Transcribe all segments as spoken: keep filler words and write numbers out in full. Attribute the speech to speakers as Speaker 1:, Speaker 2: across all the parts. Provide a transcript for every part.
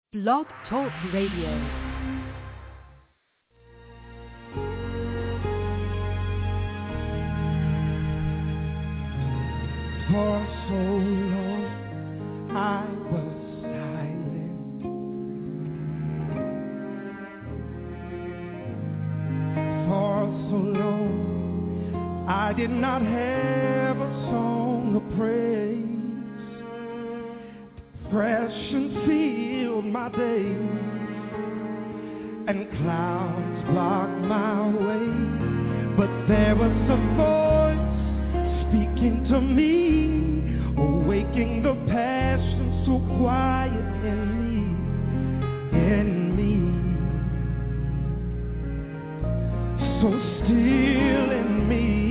Speaker 1: Blog Talk Radio.
Speaker 2: For so long I was silent. For so long I did not have a song of praise. Depression filled my days, and clouds blocked my way. But there was a voice speaking to me, awaking the passion so quiet in me, in me, so still in me.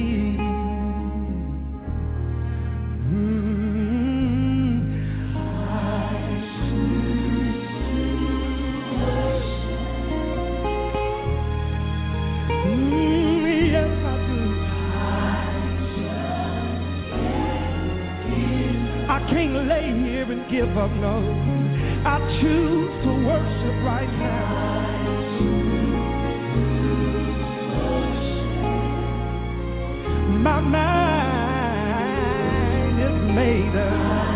Speaker 2: Mm, I choose to worship. Mm, yes, I do. I can't lay here and give up, no. I choose to worship right now. My mind is made up.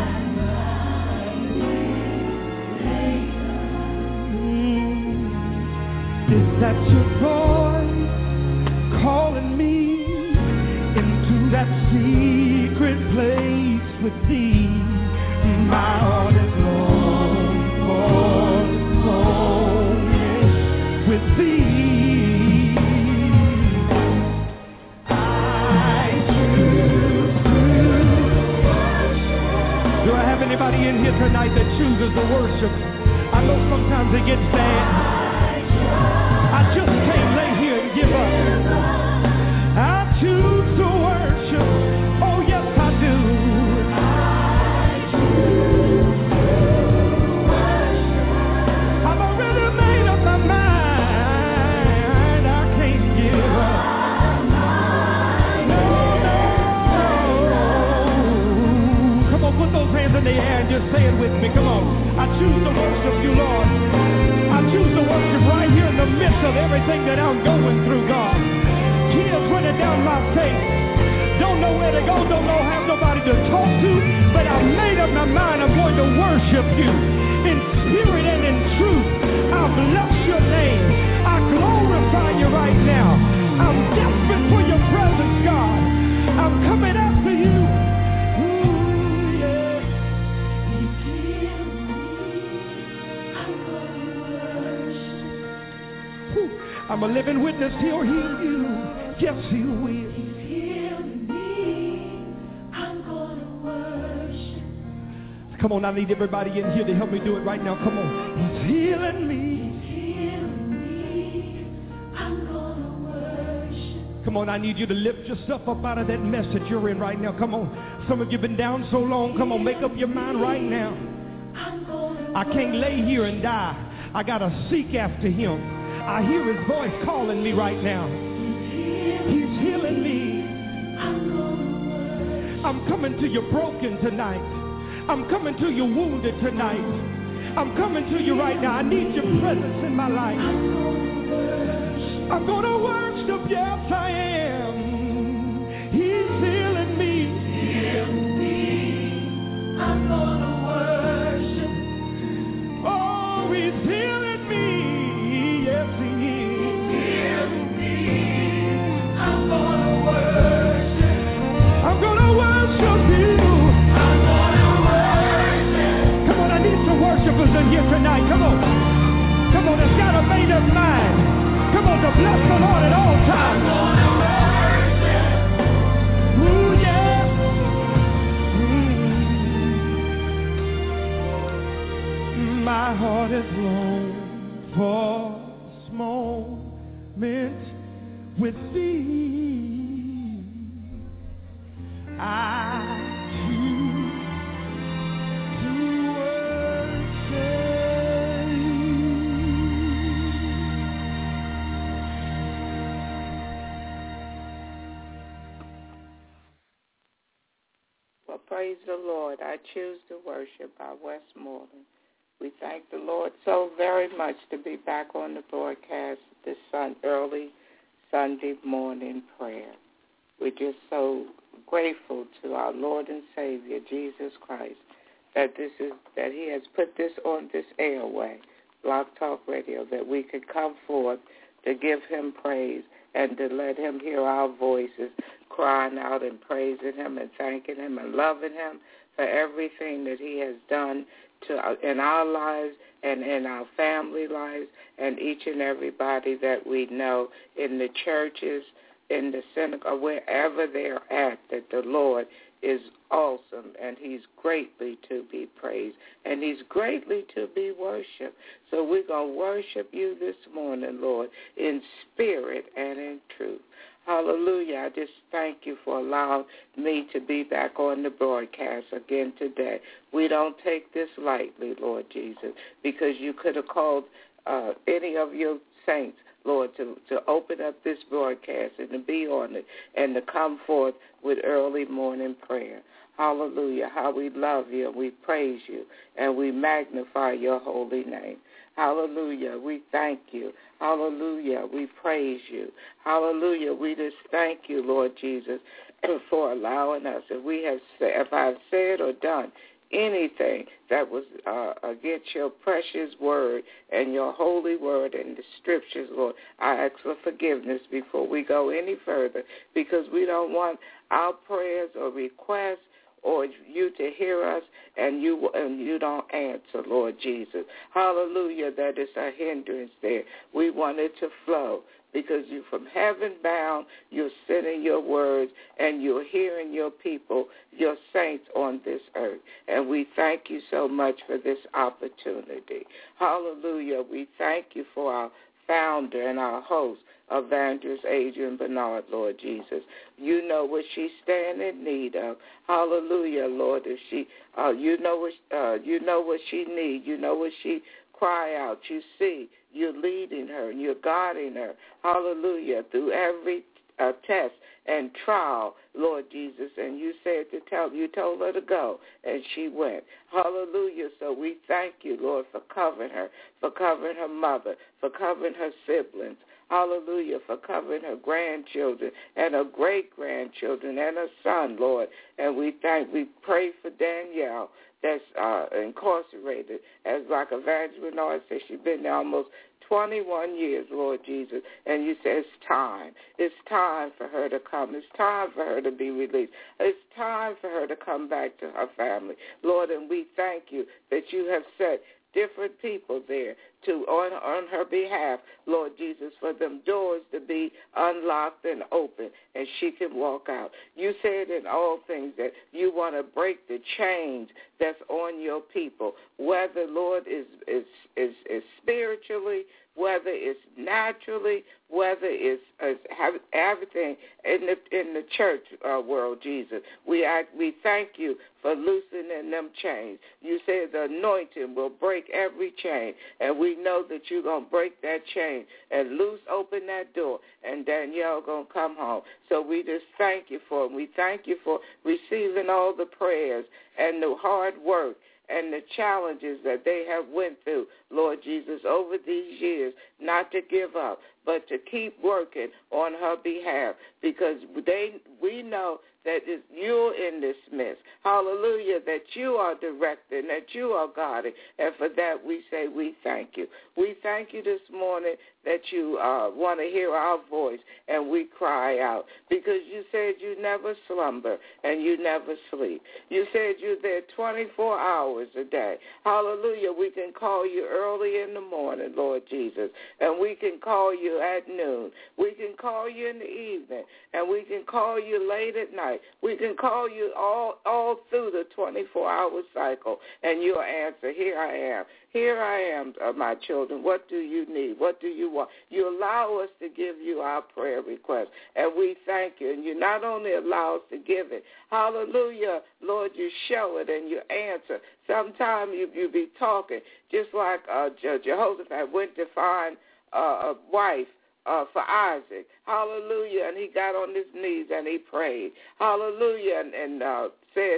Speaker 2: Mm. Is that your voice calling me into that secret place with thee? My heart is long for moment with thee. I choose to worship. Do I have anybody in here tonight that chooses to worship? I know sometimes it gets bad. I just can't lay here and give up. I choose to worship. Oh yes, I do. I've already made up my mind. I can't give up. No, no. Come on, put those hands in the air and just say it with me. Come on. I choose to worship you, Lord. I choose to worship right here in the midst of everything that I'm going through, God. Tears running down my face. Don't know where to go, don't know, have nobody to talk to, but I made up my mind I'm going to worship you in spirit and in truth. I bless your name. I glorify you right now. I'm desperate for your presence, God. I'm coming after you. Ooh, yeah. You heal me. I'm going to worship. Ooh, I'm a living witness. He'll heal you. Yes, he will. Come on, I need everybody in here to help me do it right now. Come on. He's healing me. He's healing me. I'm gonna worship. Come on, I need you to lift yourself up out of that mess that you're in right now. Come on. Some of you have been down so long. Come on, make up your mind right now. I can't lay here and die. I got to seek after him. I hear his voice calling me right now. He's healing me. I'm gonna worship. I'm coming to you broken tonight. I'm coming to you wounded tonight. I'm coming to you right now. I need your presence in my life. I'm going to worship. Yes, I am. He's healing me. Healing me. I'm going to worship. Oh, he's healing me. Yes, he is. Healing me. I'm going to worship. I'm going to worship you. Worshipers in here tonight. Come on. Come on, it's got a made up mind. Come on, to bless the Lord at all times. Ooh, yeah. Mm. My heart is long for this moment with thee. I
Speaker 3: Praise the Lord. I choose to worship by Westmoreland. We thank the Lord so very much to be back on the broadcast this sun, early Sunday morning prayer. We're just so grateful to our Lord and Savior, Jesus Christ, that this is that he has put this on this airway, Blog Talk Radio, that we could come forth to give him praise and to let him hear our voices crying out and praising him and thanking him and loving him for everything that he has done to in our lives and in our family lives and each and everybody that we know in the churches, in the synagogue, wherever they're at, that the Lord is awesome and he's greatly to be praised and he's greatly to be worshiped. So we're going to worship you this morning, Lord, in spirit and in truth. Hallelujah. I just thank you for allowing me to be back on the broadcast again today. We don't take this lightly, Lord Jesus, because you could have called uh, any of your saints, Lord, to, to open up this broadcast and to be on it and to come forth with early morning prayer. Hallelujah. How we love you and we praise you and we magnify your holy name. Hallelujah. We thank you. Hallelujah. We praise you. Hallelujah. We just thank you, Lord Jesus, for allowing us. If we have, if I've said or done anything that was uh, against your precious word and your holy word and the scriptures, Lord, I ask for forgiveness before we go any further, because we don't want our prayers or requests or you to hear us and you and you don't answer, Lord Jesus. Hallelujah, that is a hindrance there. We want it to flow because you from heaven bound, you're sending your words and you're hearing your people, your saints on this earth. And we thank you so much for this opportunity. Hallelujah. We thank you for our founder and our host, Evangelist Adrian Bernard, Lord Jesus. You know what she stands in need of. Hallelujah, Lord. If she, uh, you know what, uh, you know what she needs. You know what she cry out. You see, you're leading her and you're guiding her. Hallelujah, through every uh, test and trial, Lord Jesus, and you said to tell, you told her to go, and she went. Hallelujah. So we thank you, Lord, for covering her, for covering her mother, for covering her siblings. Hallelujah, for covering her grandchildren and her great-grandchildren and her son, Lord. And we thank, we pray for Danielle that's uh, incarcerated. As like Evangelist Bernard said, she's been there almost twenty-one years, Lord Jesus, and you said it's time. It's time for her to come. It's time for her to be released. It's time for her to come back to her family, Lord, and we thank you that you have set different people there to on, on her behalf, Lord Jesus, for them doors to be unlocked and open and she can walk out. You said in all things that you want to break the chains that's on your people, whether, Lord, is is is, is spiritually, whether it's naturally, whether it's, it's have everything in the in the church uh, world, Jesus. We act, we thank you for loosening them chains. You said the anointing will break every chain, and we know that you're going to break that chain and loose open that door, and Danielle going to come home. So we just thank you for it. We thank you for receiving all the prayers and the hard work and the challenges that they have went through, Lord Jesus, over these years, not to give up, but to keep working on her behalf, because they we know that it's you in this midst. Hallelujah, that you are directing, that you are guiding, and for that we say we thank you. We thank you this morning that you uh, want to hear our voice, and we cry out, because you said you never slumber and you never sleep. You said you're there twenty-four hours a day. Hallelujah, we can call you early in the morning, Lord Jesus, and we can call you at noon. We can call you in the evening, and we can call you late at night. We can call you all all through the twenty-four hour cycle, and you'll answer, here I am. Here I am, uh, my children. What do you need? What do you want? You allow us to give you our prayer request, and we thank you. And you not only allow us to give it, hallelujah, Lord, you show it and you answer. Sometimes you, you be talking, just like uh, Jehoshaphat went to find uh, a wife Uh, for Isaac. Hallelujah. And he got on his knees and he prayed. Hallelujah. And, and uh, said,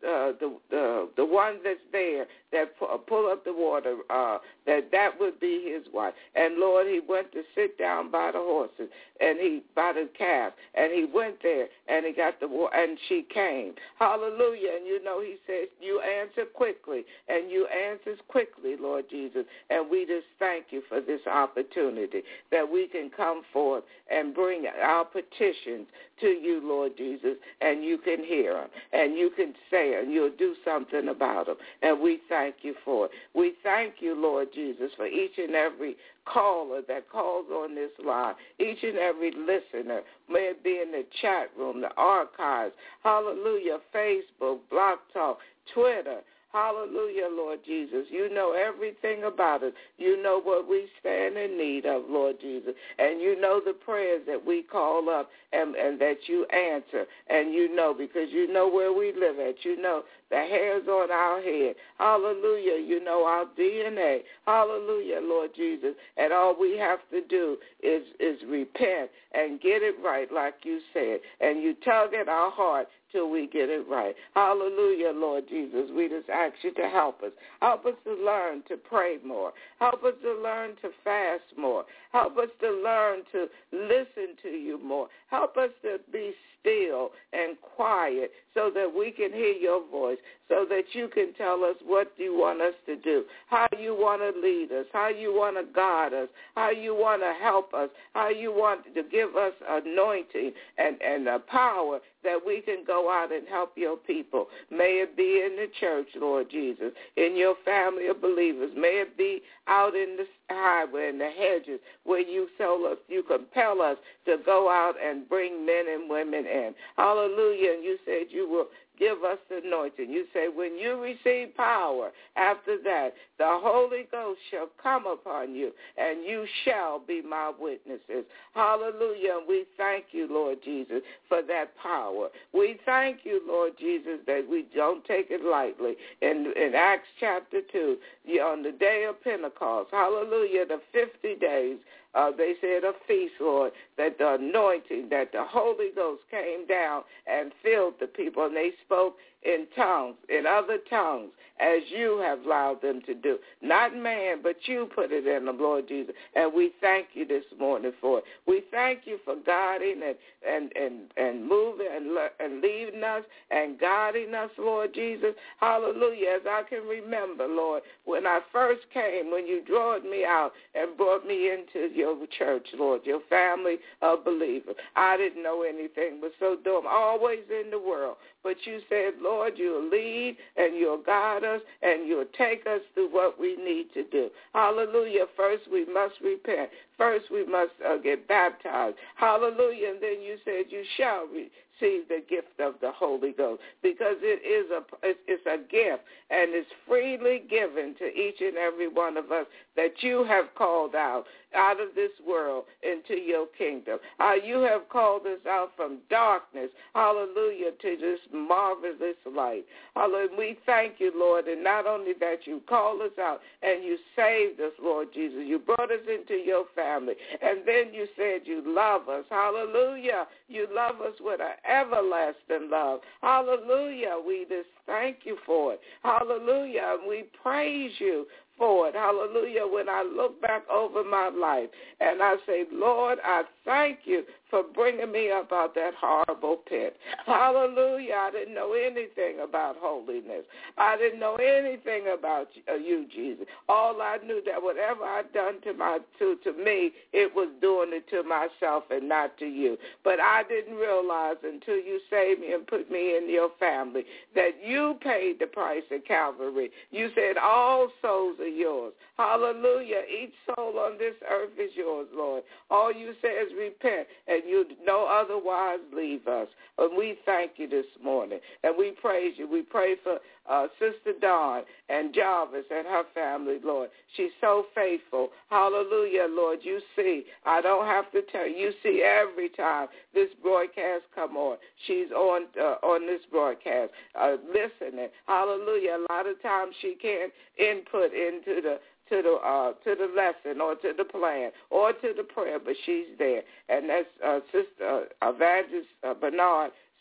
Speaker 3: uh, the, the the one that's there that pu- pull up the water, uh, that that would be his wife. And, Lord, he went to sit down by the horses, and he by the calf, and he went there, and he got the water, and she came. Hallelujah. And, you know, he says, you answer quickly, and you answers quickly, Lord Jesus. And we just thank you for this opportunity that we can come forth and bring our petitions to you, Lord Jesus, and you can hear them, and you can say it, and you'll do something about them. And we thank you for it. We thank you, Lord Jesus, for each and every caller that calls on this line, each and every listener, may it be in the chat room, the archives, hallelujah, Facebook, Blog Talk, Twitter. Hallelujah, Lord Jesus. You know everything about us. You know what we stand in need of, Lord Jesus. And you know the prayers that we call up and, and that you answer. And you know because you know where we live at. You know the hairs on our head. Hallelujah. You know our D N A. Hallelujah, Lord Jesus. And all we have to do is, is repent and get it right like you said. And you tug at our heart till we get it right. Hallelujah, Lord Jesus. We just ask you to help us. Help us to learn to pray more. Help us to learn to fast more. Help us to learn to listen to you more. Help us to be still and quiet so that we can hear your voice, so that you can tell us what you want us to do, how you want to lead us, how you want to guide us, how you want to help us, how you want to give us anointing and, and the power that we can go out and help your people. May it be in the church, Lord Jesus, in your family of believers. May it be out in the highway, in the hedges, where you tell us, you compel us to go out and bring men and women in. Hallelujah. And you said you will give us the anointing. You say when you receive power, after that, the Holy Ghost shall come upon you, and you shall be my witnesses. Hallelujah. And we thank you, Lord Jesus, for that power. We thank you, Lord Jesus, that we don't take it lightly. In, in Acts chapter two, on the day of Pentecost, hallelujah, the fifty days, Uh, they said a feast, Lord, that the anointing, that the Holy Ghost came down and filled the people, and they spoke in tongues, in other tongues, as you have allowed them to do. Not man, but you put it in them, Lord Jesus. And we thank you this morning for it. We thank you for guiding and and, and, and moving and, and leading us and guiding us, Lord Jesus. Hallelujah. As I can remember, Lord, when I first came, when you drawed me out and brought me into your church, Lord, your family of believers. I didn't know anything but so dumb, always in the world. But you said, Lord, you'll lead and you'll guide us and you'll take us through what we need to do. Hallelujah. First, we must repent. First, we must uh, get baptized. Hallelujah. And then you said you shall receive the gift of the Holy Ghost, because it is a it's a gift and it's freely given to each and every one of us that you have called out out of this world into your kingdom. Uh, you have called us out from darkness, hallelujah, to this marvelous light. Hallelujah. We thank you, Lord, and not only that, you called us out and you saved us, Lord Jesus. You brought us into your family, and then you said you love us. Hallelujah. You love us with an everlasting love. Hallelujah. We just thank you for it. Hallelujah. And we praise you for it. Hallelujah. When I look back over my life and I say, Lord, I thank you for bringing me up out that horrible pit. Hallelujah. I didn't know anything about holiness. I didn't know anything about you, Jesus. All I knew that whatever I'd done to my to, to me, it was doing it to myself and not to you. But I didn't realize until you saved me and put me in your family that you paid the price at Calvary. You said all souls are yours. Hallelujah. Each soul on this earth is yours, Lord. All you say is repent, and you no otherwise leave us. And we thank you this morning, and we praise you. We pray for uh, Sister Dawn and Jarvis and her family, Lord. She's so faithful. Hallelujah, Lord. You see, I don't have to tell you. You see every time this broadcast come on. She's on uh, on this broadcast, uh, listening. Hallelujah. A lot of times she can't input into the to the uh, to the lesson or to the plan or to the prayer, but she's there. And that's uh, Sister uh, Evangelist uh, Bernard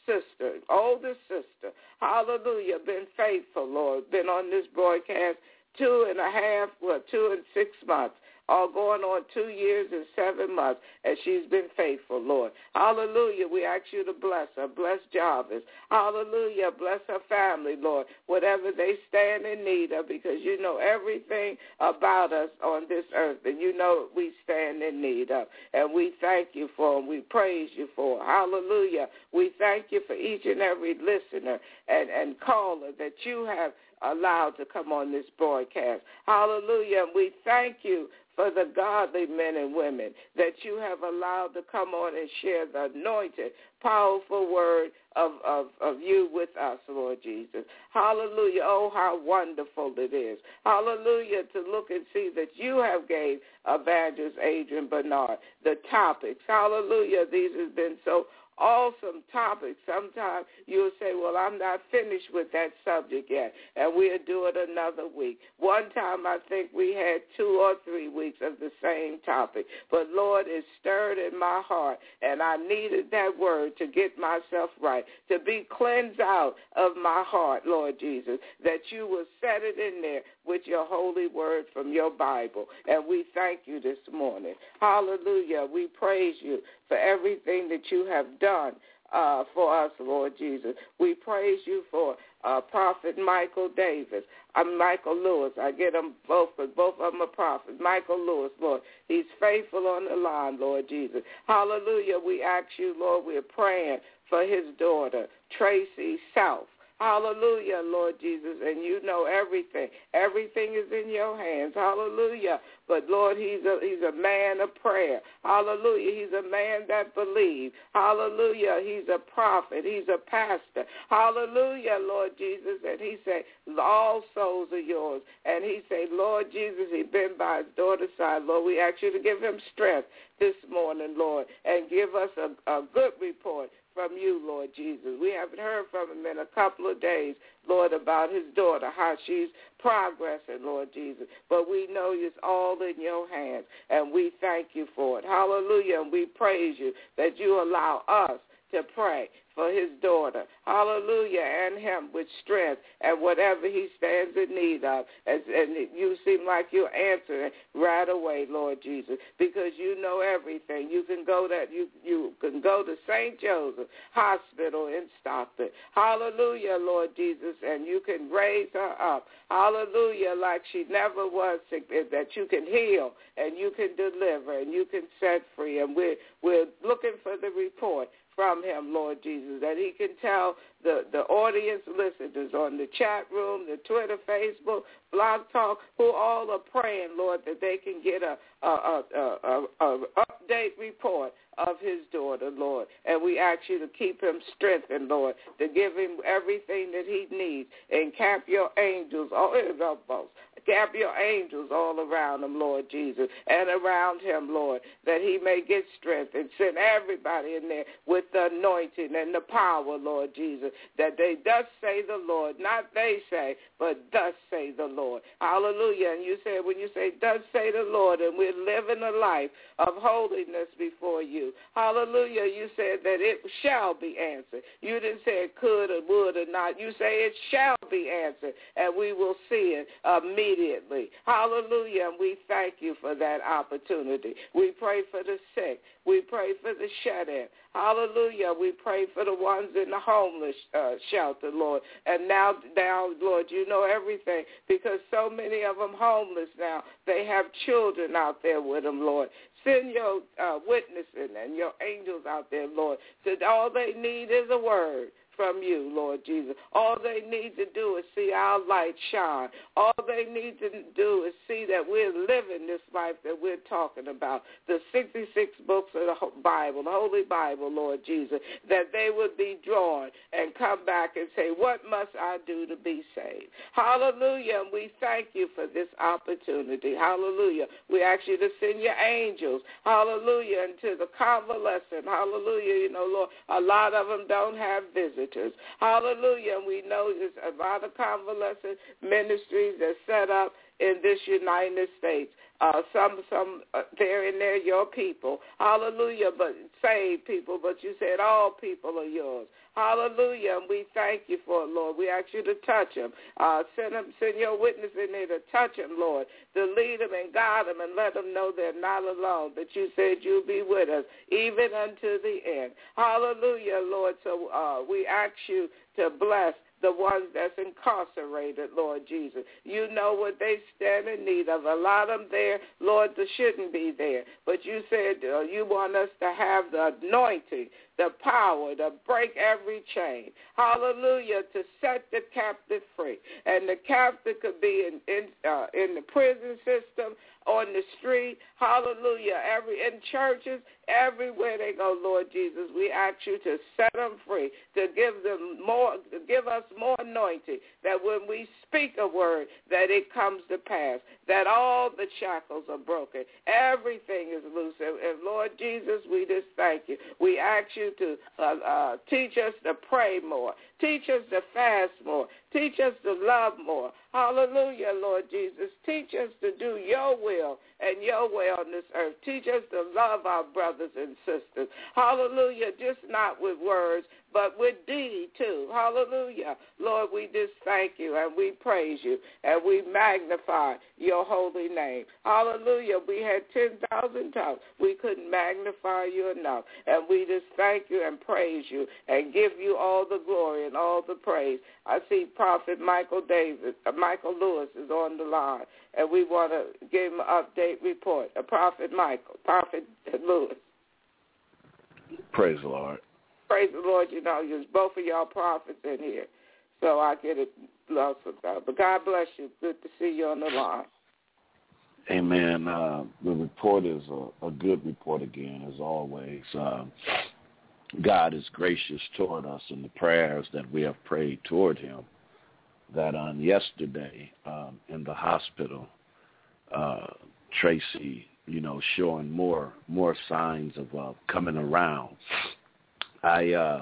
Speaker 3: sister, oldest sister, hallelujah, been faithful, Lord, been on this broadcast two and a half, well, two and six months. All going on two years and seven months, and she's been faithful, Lord. Hallelujah. We ask you to bless her. Bless Jarvis. Hallelujah. Bless her family, Lord, whatever they stand in need of, because you know everything about us on this earth, and you know we stand in need of. And we thank you for them. We praise you for them. Hallelujah. We thank you for each and every listener and, and caller that you have allowed to come on this broadcast. Hallelujah. And we thank you for the godly men and women that you have allowed to come on and share the anointed, powerful word of, of, of you with us, Lord Jesus. Hallelujah. Oh, how wonderful it is. Hallelujah, to look and see that you have gave Evangelist Adrian Bernard the topics. Hallelujah. These have been so awesome topics. Sometimes you'll say, well, I'm not finished with that subject yet, and we'll do it another week. One time I think we had two or three weeks of the same topic. But, Lord, it stirred in my heart, and I needed that word to get myself right, to be cleansed out of my heart, Lord Jesus, that you will set it in there with your holy word from your Bible. And we thank you this morning. Hallelujah. We praise you for everything that you have done uh, for us, Lord Jesus. We praise you for uh, Prophet Michael Davis. I'm Michael Lewis. I get them both, but both of them are prophets. Michael Lewis, Lord. He's faithful on the line, Lord Jesus. Hallelujah. We ask you, Lord, we're praying for his daughter, Tracy South. Hallelujah, Lord Jesus, and you know everything. Everything is in your hands. Hallelujah. But, Lord, he's a, he's a man of prayer. Hallelujah. He's a man that believes. Hallelujah. He's a prophet. He's a pastor. Hallelujah, Lord Jesus. And he said, all souls are yours. And he said, Lord Jesus, he's been by his daughter's side. Lord, we ask you to give him strength this morning, Lord, and give us a, a good report from you, Lord Jesus. We haven't heard from him in a couple of days, Lord, about his daughter, how she's progressing, Lord Jesus. But we know it's all in your hands, and we thank you for it. Hallelujah, and we praise you that you allow us to pray for his daughter. Hallelujah, and him with strength and whatever he stands in need of. As, and you seem like you're answering right away, Lord Jesus, because you know everything. You can go that you you can go to Saint Joseph Hospital in Stockton. Hallelujah, Lord Jesus, and you can raise her up. Hallelujah, like she never was sick, that you can heal and you can deliver and you can set free. And we're we're looking for the report from him, Lord Jesus, that he can tell the, the audience listeners on the chat room, the Twitter, Facebook, Blog Talk, who all are praying, Lord, that they can get a, a, a, a, a, a update report of his daughter, Lord. And we ask you to keep him strengthened, Lord, to give him everything that he needs. Encamp your angels, all his elbows. Encamp your angels all around him, Lord Jesus, and around him, Lord, that he may get strength, and send everybody in there with the anointing and the power, Lord Jesus, that they thus say the Lord, not they say, but thus say the Lord. Hallelujah. And you said, when you say thus say the Lord, and we're living a life of holiness before you, hallelujah, you said that it shall be answered. You didn't say it could or would or not. You say it shall be answered, and we will see it immediately. Hallelujah, and we thank you for that opportunity. We pray for the sick. We pray for the shut-in. Hallelujah. We pray for the ones in the homeless uh, shelter, Lord. And now, now, Lord, you know everything, because so many of them homeless now. They have children out there with them, Lord. Send your uh, witnessing and your angels out there, Lord, that all they need is a word from you, Lord Jesus. All they need to do is see our light shine. All they need to do is see that we're living this life that we're talking about, the sixty-six books of the Bible, the Holy Bible, Lord Jesus, that they would be drawn and come back and say, what must I do to be saved? Hallelujah, and we thank you for this opportunity. Hallelujah. We ask you to send your angels, hallelujah, into the convalescent. Hallelujah. You know, Lord, a lot of them don't have visitors. Hallelujah. And we know there's a lot of convalescent ministries that set up in this United States. Uh, some, some, uh, they're in there, your people. Hallelujah, but saved people, but you said all people are yours. Hallelujah, and we thank you for it, Lord. We ask you to touch them. Uh, send them, send your witness in there to touch them, Lord, to lead them and guide them and let them know they're not alone, that you said you'll be with us even unto the end. Hallelujah, Lord. So uh, we ask you to bless the ones that's incarcerated, Lord Jesus. You know what they stand in need of. A lot of them there, Lord, that shouldn't be there. But you said uh, you want us to have the anointing, the power to break every chain. Hallelujah, to set the captive free. And the captive could be in in, uh, in the prison system, on the street, hallelujah, every in churches, everywhere they go, Lord Jesus. We ask you to set them free, to give them more, to give us more anointing, that when we speak a word, that it comes to pass, that all the shackles are broken, everything is loose. And, and Lord Jesus, we just thank you. We ask you to uh, uh, teach us to pray more, teach us to fast more, teach us to love more. Hallelujah, Lord Jesus. Teach us to do your will and your way on this earth. Teach us to love our brothers and sisters. Hallelujah, just not with words, but with deed too. Hallelujah. Lord, we just thank you and we praise you and we magnify your holy name. Hallelujah. We had ten thousand tongues. We couldn't magnify you enough. And we just thank you and praise you and give you all the glory and all the praise. I see Prophet Michael Davis, uh, Michael Lewis is on the line, and we want to give him an update report. Uh, Prophet Michael, Prophet Lewis.
Speaker 4: Praise the Lord.
Speaker 3: Praise the Lord. You know, there's both of y'all prophets in here, so I get it lost about. But God bless you. Good to see you on the line.
Speaker 4: Amen. Uh, the report is a, a good report again, as always. Uh, God is gracious toward us in the prayers that we have prayed toward him. That on yesterday um, in the hospital, uh, Tracy, you know, showing more more signs of uh, coming around. I uh,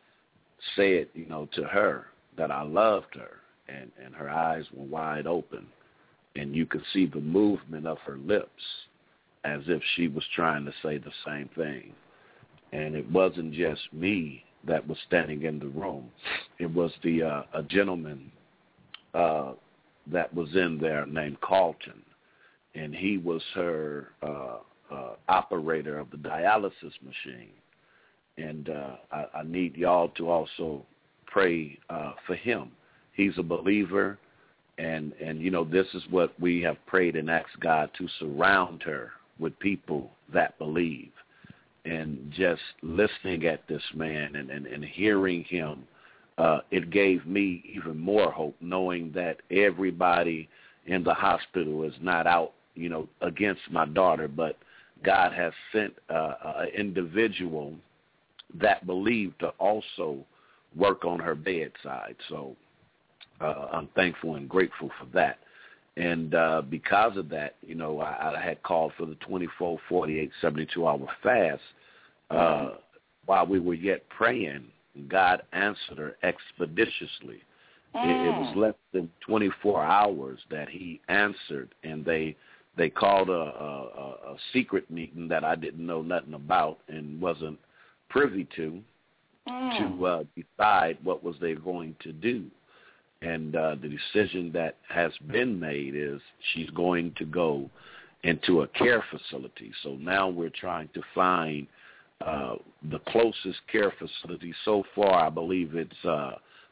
Speaker 4: said, you know, to her that I loved her, and, and her eyes were wide open, and you could see the movement of her lips as if she was trying to say the same thing. And it wasn't just me that was standing in the room. It was the uh, a gentleman uh, that was in there named Carlton, and he was her uh, uh, operator of the dialysis machine. And uh, I, I need y'all to also pray uh, for him. He's a believer, and, and, you know, this is what we have prayed and asked God to surround her with people that believe. And just listening at this man and, and, and hearing him, uh, it gave me even more hope, knowing that everybody in the hospital is not out, you know, against my daughter, but God has sent uh, an individual that believed to also work on her bedside. So uh, I'm thankful and grateful for that. And uh, because of that, you know, I, I had called for the twenty-four, forty-eight, seventy-two hour fast uh, mm-hmm. while we were yet praying. God answered her expeditiously. Mm. It, it was less than twenty-four hours that he answered, and they they called a, a, a secret meeting that I didn't know nothing about and wasn't privy to mm. to uh, decide what was they going to do. And uh, the decision that has been made is she's going to go into a care facility. So now we're trying to find uh, the closest care facility. So far, I believe it's uh,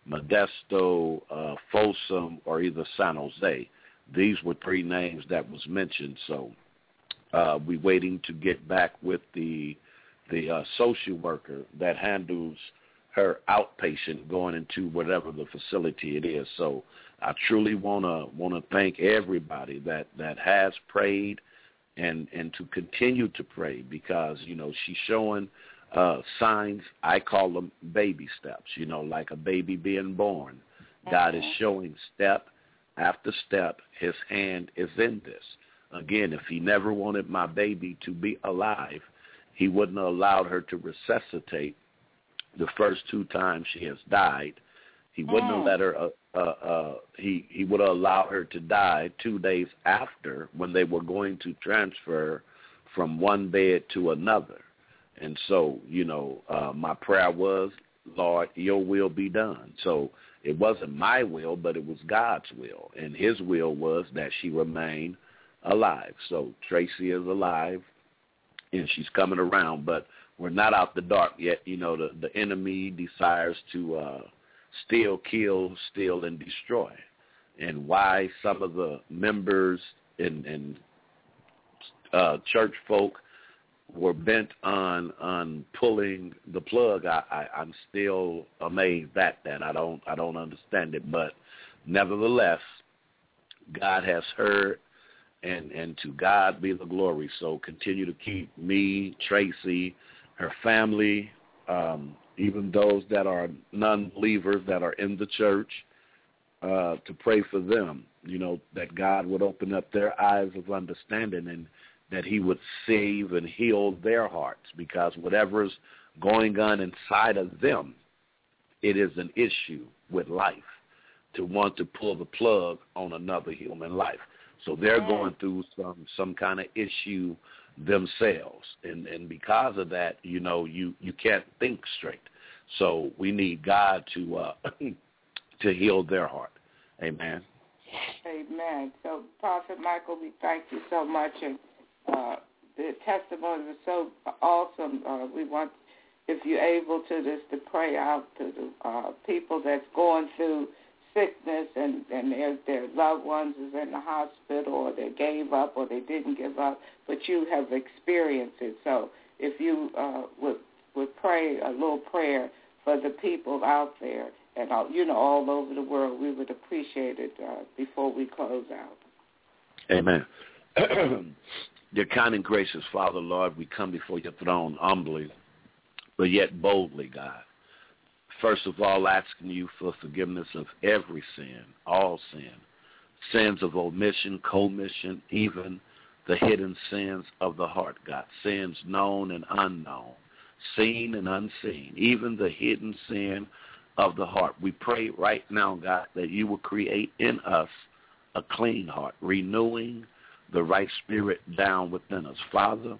Speaker 4: Modesto, uh, Folsom, or either San Jose. These were three names that was mentioned. So uh, we're waiting to get back with the the uh, social worker that handles her outpatient going into whatever the facility it is. So I truly want to want to thank everybody that, that has prayed and, and to continue to pray, because, you know, she's showing uh, signs, I call them baby steps, you know, like a baby being born. Mm-hmm. God is showing step after step. His hand is in this. Again, if he never wanted my baby to be alive, he wouldn't have allowed her to resuscitate the first two times she has died. He wouldn't mm. have let her uh, uh, uh, he he would allow her to die two days after when they were going to transfer from one bed to another. And so, you know, uh, my prayer was, Lord, your will be done. So it wasn't my will, but it was God's will. And his will was that she remain alive. So Tracy is alive, and she's coming around, but we're not out the dark yet. You know, the, the enemy desires to uh, steal, kill, steal, and destroy. And why some of the members and, and uh, church folk were bent on on pulling the plug, I, I, I'm still amazed at that. I don't I don't understand it, but nevertheless, God has heard, and, and to God be the glory. So continue to keep me, Tracy, her family, um, even those that are non-believers that are in the church, uh, to pray for them, you know, that God would open up their eyes of understanding and that he would save and heal their hearts, because whatever's going on inside of them, it is an issue with life to want to pull the plug on another human life. So they're going through some, some kind of issue themselves. And, and because of that, you know, you, you can't think straight. So we need God to uh, to heal their heart. Amen.
Speaker 3: Amen. So, Prophet Michael, we thank you so much. And Uh, the testimony was so awesome. Uh, we want, if you're able to, just to pray out to the uh, people that's going through sickness and, and their, their loved ones is in the hospital, or they gave up or they didn't give up, but you have experienced it. So if you uh, would, would pray a little prayer for the people out there and, all, you know, all over the world, we would appreciate it uh, before we close out.
Speaker 4: Amen. Dear kind and gracious Father, Lord, we come before your throne humbly, but yet boldly, God. First of all, asking you for forgiveness of every sin, all sin, sins of omission, commission, even the hidden sins of the heart, God, sins known and unknown, seen and unseen, even the hidden sin of the heart. We pray right now, God, that you will create in us a clean heart, renewing the right spirit down within us. Father,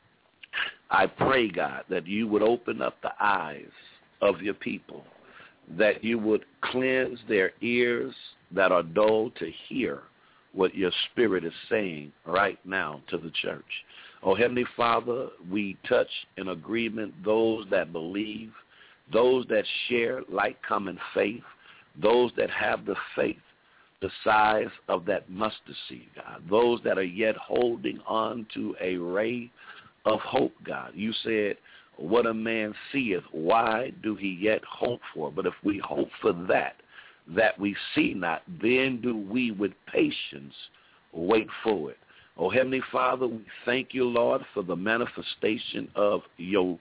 Speaker 4: I pray, God, that you would open up the eyes of your people, that you would cleanse their ears that are dull to hear what your spirit is saying right now to the church. Oh, Heavenly Father, we touch in agreement those that believe, those that share like common faith, those that have the faith the size of that mustard seed, God, those that are yet holding on to a ray of hope, God. You said, what a man seeth, why do he yet hope for? But if we hope for that, that we see not, then do we with patience wait for it. Oh, Heavenly Father, we thank you, Lord, for the manifestation of your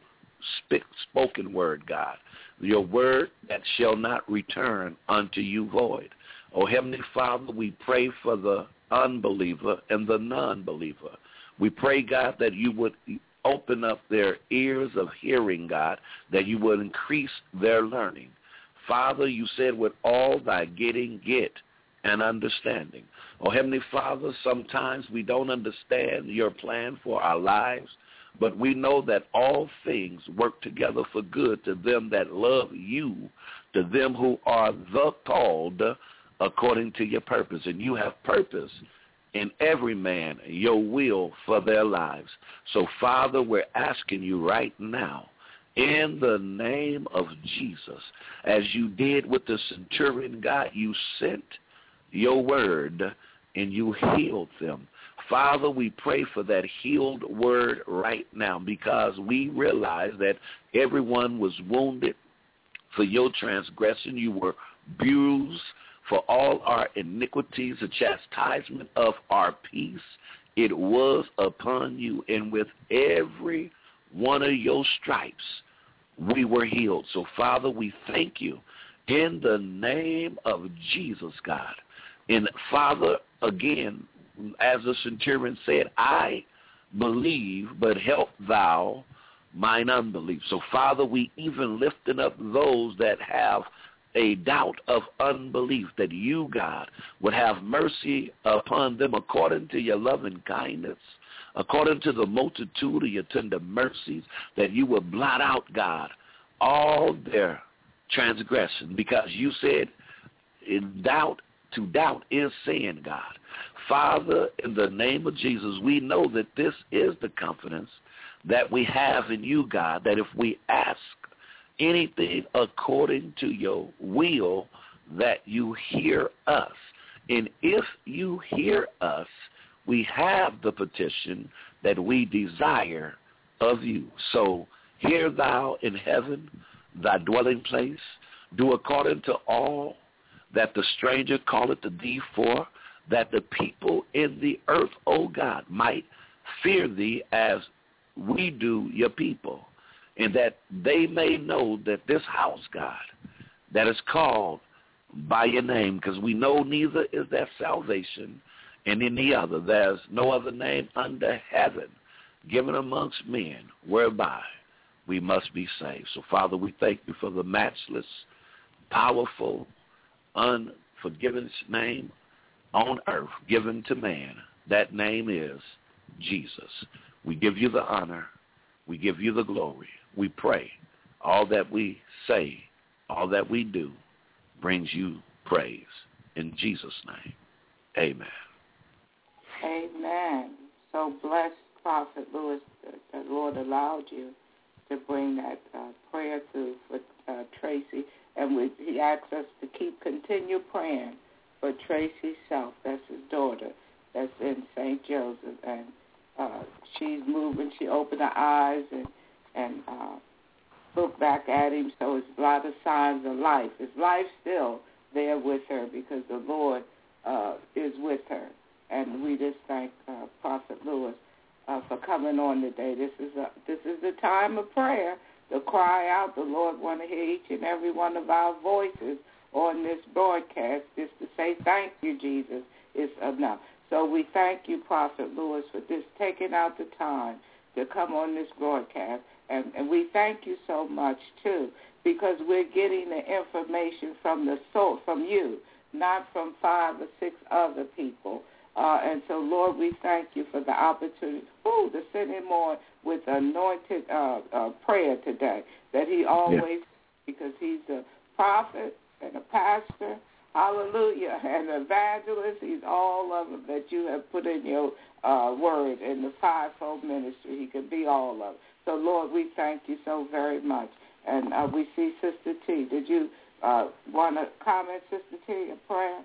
Speaker 4: spoken word, God, your word that shall not return unto you void. Oh, Heavenly Father, we pray for the unbeliever and the non-believer. We pray, God, that you would open up their ears of hearing, God, that you would increase their learning. Father, you said with all thy getting, get an understanding. Oh, Heavenly Father, sometimes we don't understand your plan for our lives, but we know that all things work together for good to them that love you, to them who are the called according to your purpose. And you have purpose in every man, your will for their lives. So, Father, we're asking you right now, in the name of Jesus, as you did with the centurion, God, you sent your word and you healed them. Father, we pray for that healed word right now, because we realize that everyone was wounded for your transgression. You were bruised for all our iniquities. The chastisement of our peace, it was upon you. And with every one of your stripes, we were healed. So, Father, we thank you in the name of Jesus, God. And, Father, again, as the centurion said, I believe, but help thou mine unbelief. So, Father, we even lifting up those that have a doubt of unbelief, that you, God, would have mercy upon them according to your loving kindness, according to the multitude of your tender mercies, that you would blot out, God, all their transgression, because you said in doubt, to doubt is sin, God. Father, in the name of Jesus, we know that this is the confidence that we have in you, God, that if we ask anything according to your will, that you hear us. And if you hear us, we have the petition that we desire of you. So hear thou in heaven thy dwelling place, do according to all that the stranger calleth to thee for, that the people in the earth, O God, might fear thee as we do your people, and that they may know that this house, God, that is called by your name, because we know neither is there salvation in any other. There's no other name under heaven given amongst men whereby we must be saved. So, Father, we thank you for the matchless, powerful, unforgiven name on earth given to man. That name is Jesus. We give you the honor. We give you the glory. We pray all that we say, all that we do brings you praise. In Jesus' name, amen.
Speaker 3: Amen. So blessed, Prophet Lewis, that the Lord allowed you to bring that uh, prayer through for uh, Tracy. And we, he asks us to keep, continue praying for Tracy Self. That's his daughter. That's in Saint Joseph. And uh, she's moving. She opened her eyes and, and uh, looked back at him. So it's a lot of signs of life. Is life still there with her, because the Lord uh, is with her. And we just thank uh, Prophet Lewis uh, for coming on today. This is a, this is the time of prayer, to cry out. The Lord want to hear each and every one of our voices on this broadcast. Just to say thank you, Jesus, is enough. So we thank you, Prophet Lewis, for just taking out the time to come on this broadcast. And, and we thank you so much, too, because we're getting the information from the source, from you, not from five or six other people. Uh, and so, Lord, we thank you for the opportunity ooh, to send him on with anointed uh, uh, prayer today, that he always, yeah. because he's a prophet and a pastor, hallelujah, and an evangelist. He's all of them that you have put in your uh, word in the fivefold ministry. He could be all of it. So, Lord, we thank you so very much. And uh, we see Sister T. Did you uh, want to comment, Sister T, a prayer?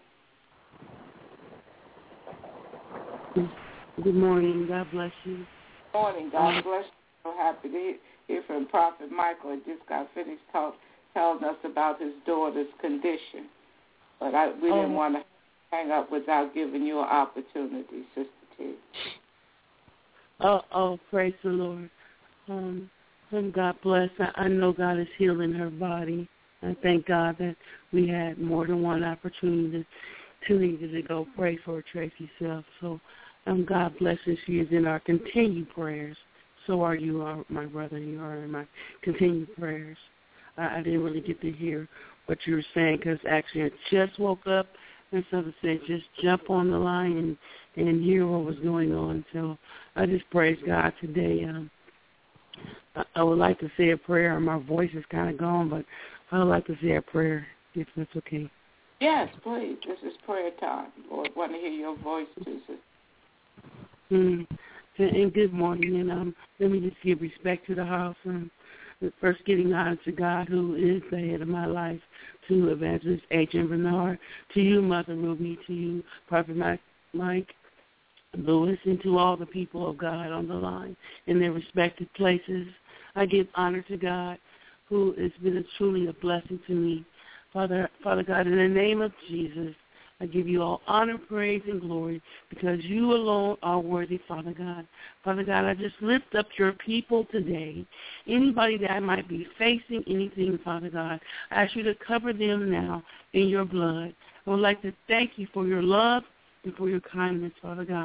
Speaker 5: Good morning. God bless you.
Speaker 3: Good morning. God bless you. So happy to hear from Prophet Michael. He just got finished talk, telling us about his daughter's condition. But I, we didn't oh. want to hang up without giving you an opportunity, Sister T.
Speaker 5: Oh, oh praise the Lord. Um, and God bless. I, I know God is healing her body. I thank God that we had more than one opportunity to, to, to go pray for Tracy Self. So um, God bless her. She is in our continued prayers. So are you, our, my brother. You are in my continued prayers. I, I didn't really get to hear what you were saying because actually I just woke up and somebody said just jump on the line and, and hear what was going on. So I just praise God today. Um, I, I would like to say a prayer. My voice is kind of gone, but I would like to say a prayer if that's okay.
Speaker 3: Yes, please. This is prayer time. Lord, want to hear your voice too, sister.
Speaker 5: Mm. And, and good morning. And um, let me just give respect to the house. And first, giving honor to God, who is the head of my life, to Evangelist Adrian Bernard, to you, Mother Ruby, to you, Prophet Mike, Mike Lewis, and to all the people of God on the line in their respective places. I give honor to God, who has been a, truly a blessing to me. Father, Father God, in the name of Jesus, I give you all honor, praise, and glory because you alone are worthy, Father God. Father God, I just lift up your people today. Anybody that might be facing anything, Father God, I ask you to cover them now in your blood. I would like to thank you for your love and for your kindness, Father God.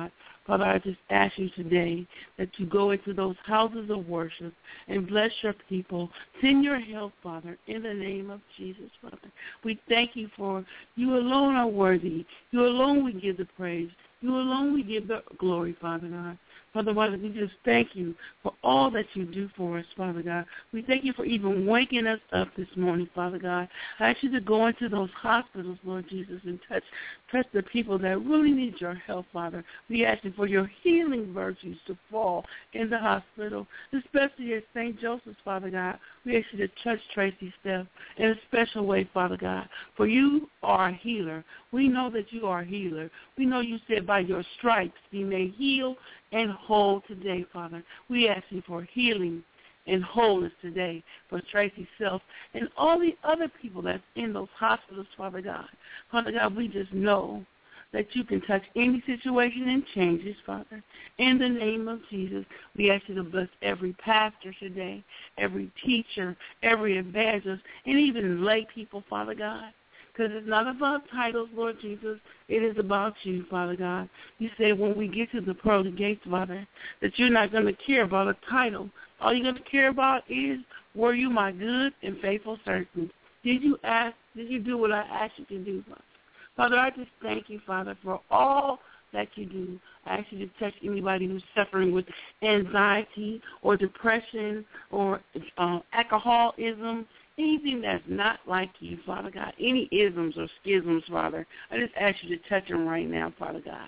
Speaker 5: Father, I just ask you today that you go into those houses of worship and bless your people. Send your help, Father, in the name of Jesus, Father. We thank you for you alone are worthy. You alone we give the praise. You alone we give the glory, Father God. Father God, we just thank you for all that you do for us, Father God. We thank you for even waking us up this morning, Father God. I ask you to go into those hospitals, Lord Jesus, and touch touch the people that really need your help, Father. We ask you for your healing virtues to fall in the hospital, especially at Saint Joseph's, Father God. We ask you to touch Tracy Steph in a special way, Father God, for you are a healer. We know that you are a healer. We know you said by your stripes be made heal and whole today, Father. We ask you for healing and wholeness today for Tracy Self and all the other people that's in those hospitals, Father God. Father God, we just know that you can touch any situation and change it, Father. In the name of Jesus, we ask you to bless every pastor today, every teacher, every evangelist, and even lay people, Father God. Because it's not about titles, Lord Jesus. It is about you, Father God. You say when we get to the pearly gates, Father, that you're not going to care about a title. All you're going to care about is, were you my good and faithful servant? Did you ask? Did you do what I asked you to do, Father? Father, I just thank you, Father, for all that you do. I ask you to touch anybody who's suffering with anxiety or depression or uh, alcoholism, anything that's not like you, Father God, any isms or schisms, Father. I just ask you to touch them right now, Father God.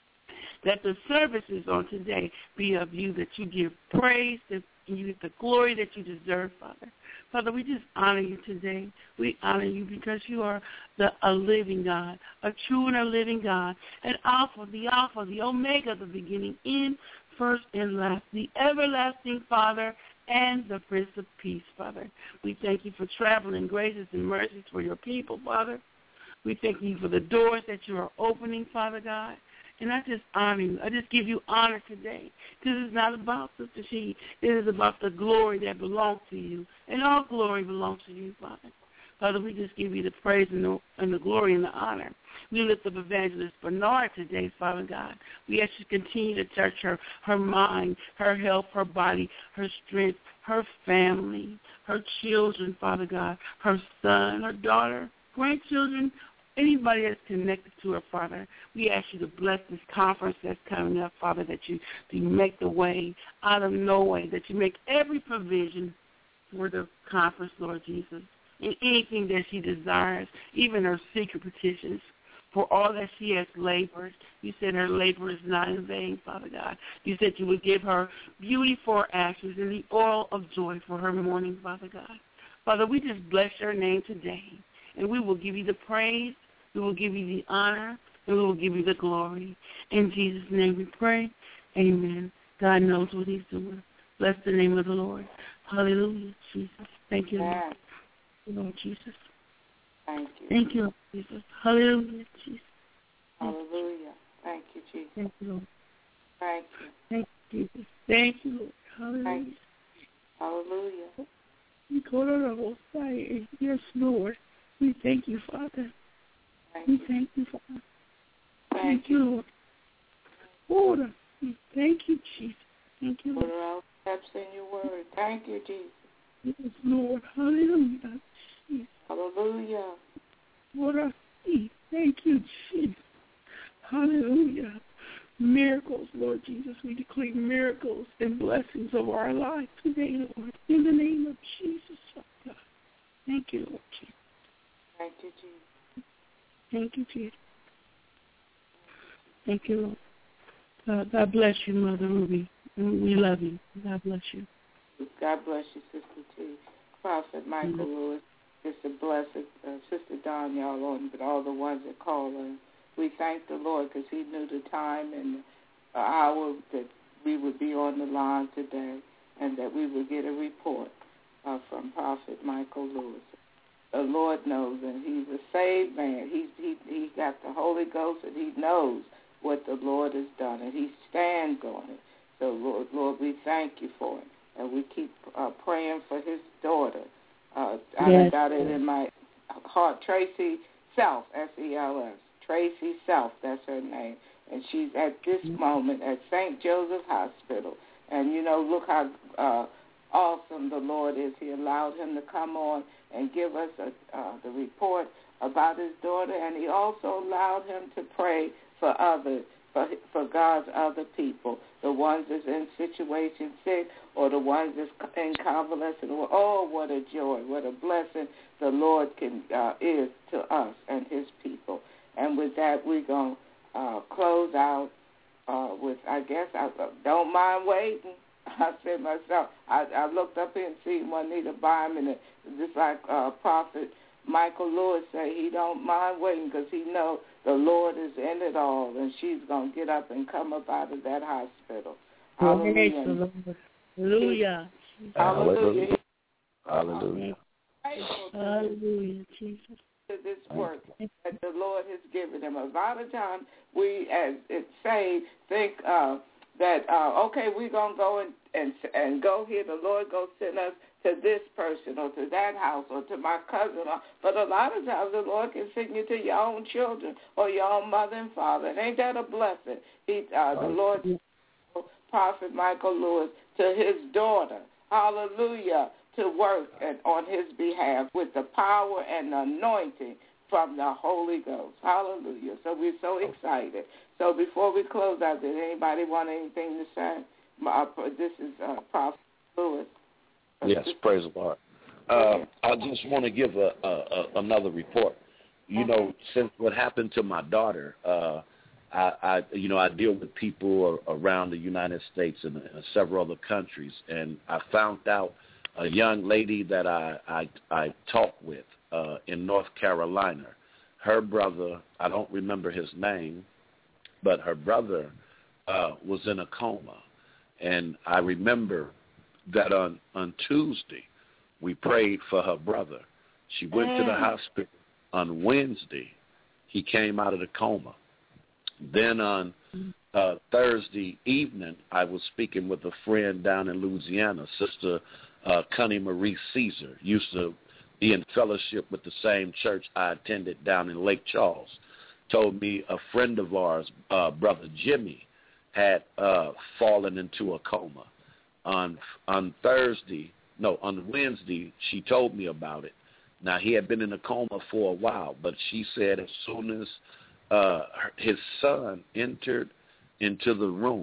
Speaker 5: That the services on today be of you, that you give praise, that you get the glory that you deserve, Father. Father, we just honor you today. We honor you because you are the a living God, a true and a living God, an Alpha, the Alpha, the Omega, the beginning, end, first and last, the everlasting Father, and the Prince of Peace, Father. We thank you for traveling graces and mercies for your people, Father. We thank you for the doors that you are opening, Father God. And I just honor you. I just give you honor today because it's not about Sister She. It is about the glory that belongs to you. And all glory belongs to you, Father. Father, we just give you the praise and the, and the glory and the honor. We lift up Evangelist Bernard today, Father God. We ask you to continue to touch her, her mind, her health, her body, her strength, her family, her children, Father God, her son, her daughter, grandchildren, anybody that's connected to her, Father. We ask you to bless this conference that's coming up, Father, that you, that you make the way out of no way, that you make every provision for the conference, Lord Jesus, and anything that she desires, even her secret petitions, for all that she has labored. You said her labor is not in vain, Father God. You said you would give her beauty for her ashes and the oil of joy for her mourning, Father God. Father, we just bless your name today, and we will give you the praise, we will give you the honor, and we will give you the glory. In Jesus' name we pray. Amen. God knows what he's doing. Bless the name of the Lord. Hallelujah, Jesus. Thank you, Lord. Lord Jesus.
Speaker 3: Thank you.
Speaker 5: Thank you, Lord Jesus. Hallelujah, Jesus.
Speaker 3: Hallelujah. Thank you, Jesus.
Speaker 5: Thank you, Lord.
Speaker 3: Thank you.
Speaker 5: Thank you, Jesus. Thank you, Lord. Hallelujah.
Speaker 3: Thank you. Hallelujah.
Speaker 5: We go to the whole side. Yes, Lord. We thank you, Father.
Speaker 3: Thank
Speaker 5: we
Speaker 3: you.
Speaker 5: thank you, Father.
Speaker 3: Thank,
Speaker 5: thank you, Lord. Order. Thank you, Jesus. Thank you, Lord.
Speaker 3: Order our steps in your word. Thank you, Jesus.
Speaker 5: Yes, Lord. Hallelujah. Jesus.
Speaker 3: Hallelujah.
Speaker 5: Lord, I see. Thank you, Jesus. Hallelujah. Miracles, Lord Jesus. We declare miracles and blessings over our lives today, Lord. In the name of Jesus, Father. Thank you, Lord Jesus.
Speaker 3: Thank you, Jesus.
Speaker 5: Thank you, Jesus. Thank you, Lord. Uh, God bless you, Mother Ruby. We love you. God bless you.
Speaker 3: God bless you, Sister T. Prophet Michael mm-hmm. Lewis, Sister Blessed, uh, Sister Don, y'all on, but all the ones that call in. We thank the Lord because he knew the time and the hour that we would be on the line today and that we would get a report uh, from Prophet Michael Lewis. The Lord knows, and he's a saved man. He's, he he got the Holy Ghost, and he knows what the Lord has done, and he stands on it. So, Lord, Lord, we thank you for it. And we keep uh, praying for his daughter. Uh, yes. I got it in my heart, Tracy Self, S E L S. Tracy Self, that's her name. and she's at this moment at Saint Joseph Hospital. And, you know, look how uh, awesome the Lord is. He allowed him to come on and give us a, uh, the report about his daughter, and he also allowed him to pray for others, for, for God's other people, the ones that's in situation sick or the ones that's in convalescent. Oh, what a joy, what a blessing the Lord can uh, is to us and his people. And with that, we're going to uh, close out uh, with, I guess, I don't mind waiting. I said myself, I, I looked up here and see Juanita Byman, and just like uh, Prophet Michael Lewis say, he don't mind waiting because he know the Lord is in it all, and she's going to get up and come up out of that hospital. Hallelujah.
Speaker 5: Hallelujah.
Speaker 3: Hallelujah.
Speaker 4: Hallelujah.
Speaker 5: Hallelujah, Jesus.
Speaker 3: To this work that the Lord has given him. A lot of times we, as it say, think uh, that, uh, okay, we're going to go and, and, and go here. The Lord go send us to this person or to that house or to my cousin. But a lot of times the Lord can send you to your own children or your own mother and father. And ain't that a blessing? He, uh, the Lord, Prophet Michael Lewis, to his daughter, hallelujah, to work and, on his behalf with the power and the anointing from the Holy Ghost. Hallelujah. So we're so excited. So before we close out, did anybody want anything to say? My, this is uh, Prophet Lewis.
Speaker 4: Yes, praise the Lord. Uh, I just want to give a, a, a another report. You know, since what happened to my daughter, uh, I, I, you know, I deal with people around the United States and, and several other countries, and I found out a young lady that I I, I talked with uh, in North Carolina. Her brother, I don't remember his name, but her brother uh, was in a coma, and I remember that on, on Tuesday, we prayed for her brother. She went mm. to the hospital on Wednesday. He came out of the coma. Then on uh, Thursday evening, I was speaking with a friend down in Louisiana, Sister uh, Connie Marie Caesar, used to be in fellowship with the same church I attended down in Lake Charles, told me a friend of ours, uh, Brother Jimmy, had uh, fallen into a coma. On on Thursday, no, on Wednesday, she told me about it. Now, he had been in a coma for a while, but she said as soon as uh, his son entered into the room,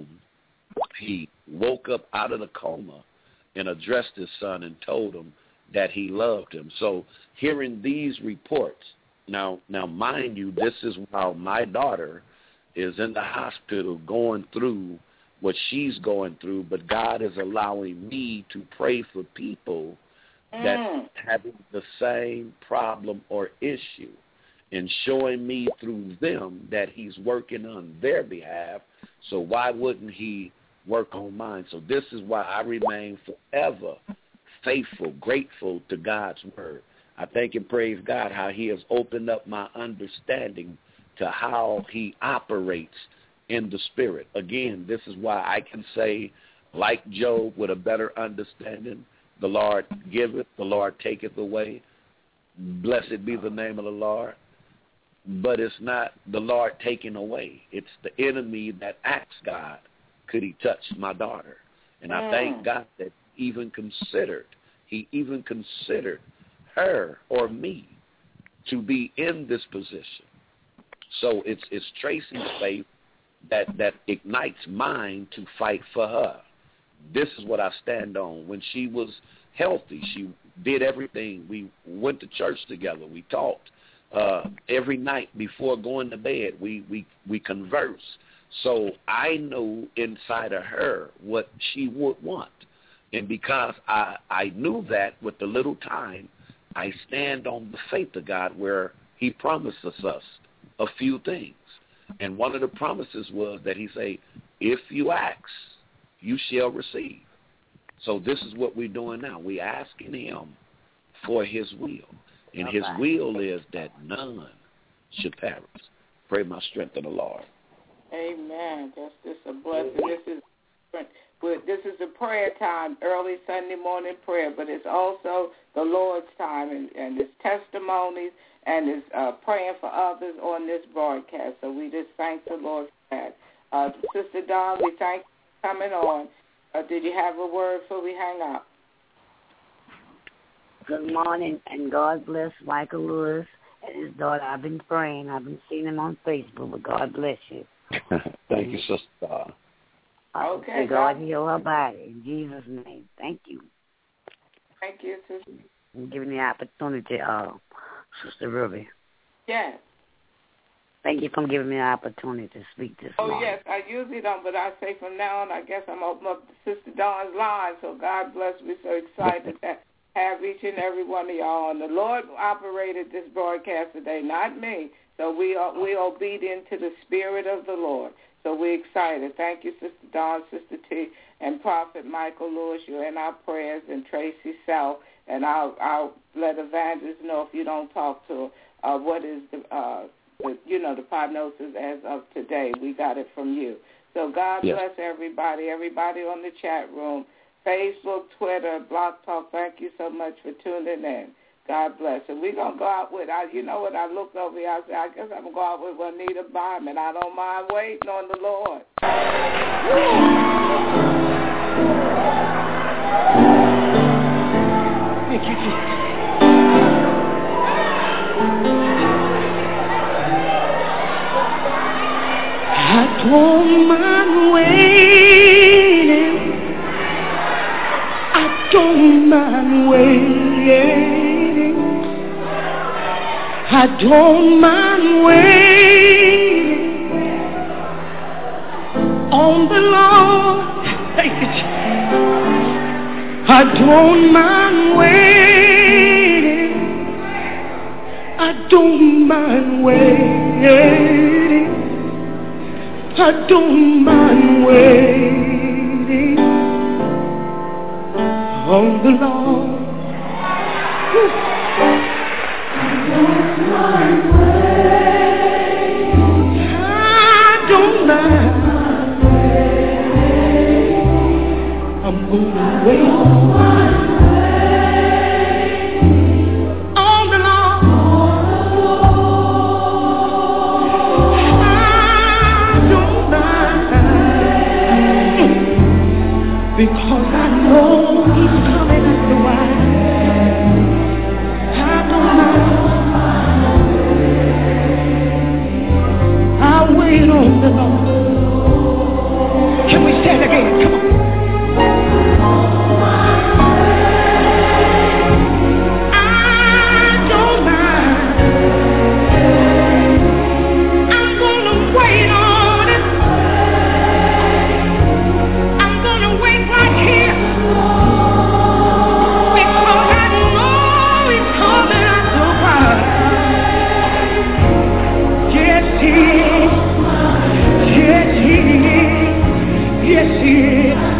Speaker 4: he woke up out of the coma and addressed his son and told him that he loved him. So hearing these reports, now, now mind you, this is while my daughter is in the hospital going through what she's going through, but God is allowing me to pray for people that mm. having the same problem or issue and showing me through them that he's working on their behalf. So why wouldn't he work on mine? So this is why I remain forever faithful, grateful to God's word. I thank and praise God how he has opened up my understanding to how he operates in the spirit. Again, this is why I can say, like Job, with a better understanding, the Lord giveth, the Lord taketh away. Blessed be the name of the Lord. But it's not the Lord taking away. It's the enemy that asks God, could he touch my daughter? And I thank God that even considered, he even considered her or me to be in this position. So it's it's Tracy's faith that, that ignites mine to fight for her. This is what I stand on. When she was healthy, she did everything. We went to church together. We talked uh, every night before going to bed. We, we, we conversed. So I know inside of her what she would want. And because I, I knew that with the little time, I stand on the faith of God where he promises us a few things. And one of the promises was that he say, if you ask, you shall receive. So this is what we're doing now. We're asking him for his will. And his will is that none should perish. Pray my strength in the Lord.
Speaker 3: Amen. That's just a blessing. This is But this is a prayer time, early Sunday morning prayer, but it's also the Lord's time, and, and it's testimonies, and it's uh, praying for others on this broadcast. So we just thank the Lord for that. Uh, Sister Dawn, we thank you for coming on. Uh, did you have a word before we hang up?
Speaker 6: Good morning, and God bless Michael Lewis and his daughter. I've been praying. I've been seeing him on Facebook, but God bless you.
Speaker 4: Thank you, Sister Dawn.
Speaker 3: Okay.
Speaker 6: May God heal her body in Jesus' name. Thank you.
Speaker 3: Thank you, Sister.
Speaker 6: And giving the opportunity, uh, Sister Ruby.
Speaker 3: Yes.
Speaker 6: Thank you for giving me the opportunity to speak this
Speaker 3: oh,
Speaker 6: morning.
Speaker 3: yes. I usually don't, but I say from now on, I guess I'm opening up Sister Dawn's line. So God bless. We're so excited to have each and every one of y'all on. The Lord operated this broadcast today, not me. So we are we are obedient to the Spirit of the Lord. So we're excited. Thank you, Sister Dawn, Sister T, and Prophet Michael Lewis. You're in our prayers, and Tracy South. And I'll, I'll let Evangelist know if you don't talk to her, uh, what is the, uh, the, you know, the prognosis as of today. We got it from you. So God
Speaker 4: yes.
Speaker 3: bless everybody, everybody on the chat room, Facebook, Twitter, Blog Talk. Thank you so much for tuning in. God bless. And we're going to go out with, I, you know what, I looked over here, I said, I guess I'm going to go out with Juanita Bynum. I don't mind waiting on the Lord.
Speaker 2: Thank you, Jesus. I don't mind waiting. I don't mind waiting. I don't mind waiting on the Lord. Thank you, Jesus. I don't mind waiting. I don't mind waiting. I don't mind waiting on the Lord. Woo. I don't mind waiting. I'm gonna wait on the Lord. I don't mind because I know He's coming after a while. I don't mind. I'll wait on the Lord. Can we say it again? Come on. I don't mind. I'm gonna wait on it. I'm gonna wait right here. Because I know He's coming after a while. Yes, He is. Yes, He is. Yes, He is.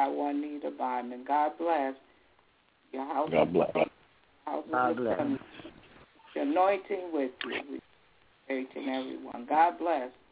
Speaker 3: Juanita Byman. God bless. Your house
Speaker 4: God bless.
Speaker 3: House
Speaker 6: God bless.
Speaker 3: The anointing with you. Each and everyone. God bless.